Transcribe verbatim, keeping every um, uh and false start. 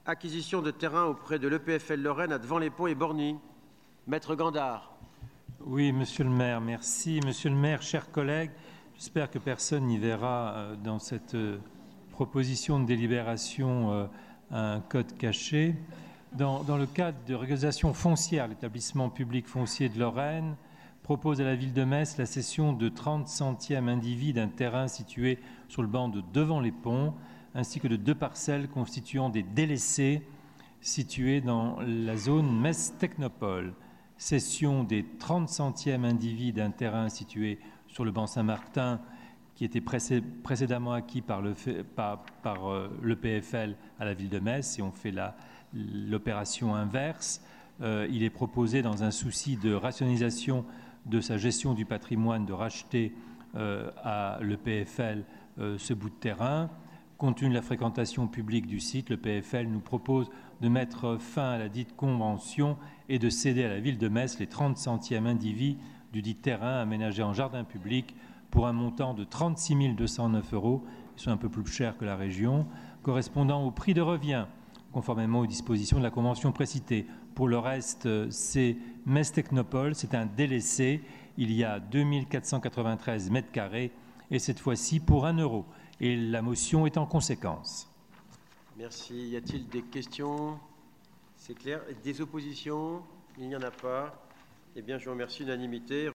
acquisition de terrain auprès de l'E P F L Lorraine à Devant-les-Ponts et Borny. Maître Gandard. Oui, Monsieur le maire, merci. Monsieur le maire, chers collègues, j'espère que personne n'y verra dans cette proposition de délibération un code caché. Dans, dans le cadre de régularisation foncière, l'établissement public foncier de Lorraine propose à la ville de Metz la cession de trente centièmes indivis d'un terrain situé sur le banc de Devant-les-Ponts, ainsi que de deux parcelles constituant des délaissés situés dans la zone Metz Technopole. Cession des trente centièmes indivis d'un terrain situé sur le banc Saint-Martin qui était précédemment acquis par le, par, par euh, l'E P F L à la ville de Metz, et on fait l'opération inverse. Euh, il est proposé, dans un souci de rationalisation de sa gestion du patrimoine, de racheter euh, à l'E P F L euh, ce bout de terrain. Compte tenu de la fréquentation publique du site, le P F L nous propose de mettre fin à la dite convention et de céder à la ville de Metz les trente centièmes indivis du dit terrain aménagé en jardin public pour un montant de trente-six mille deux cent neuf euros, qui sont un peu plus chers que la région, correspondant au prix de revient, conformément aux dispositions de la convention précitée. Pour le reste, c'est Metz Technopole, c'est un délaissé. Il y a deux mille quatre cent quatre-vingt-treize mètres carrés, et cette fois-ci pour un euro. Et la motion est en conséquence. Merci. Y a-t-il des questions? C'est clair. Des oppositions? Il n'y en a pas. Eh bien, je vous remercie. Unanimité.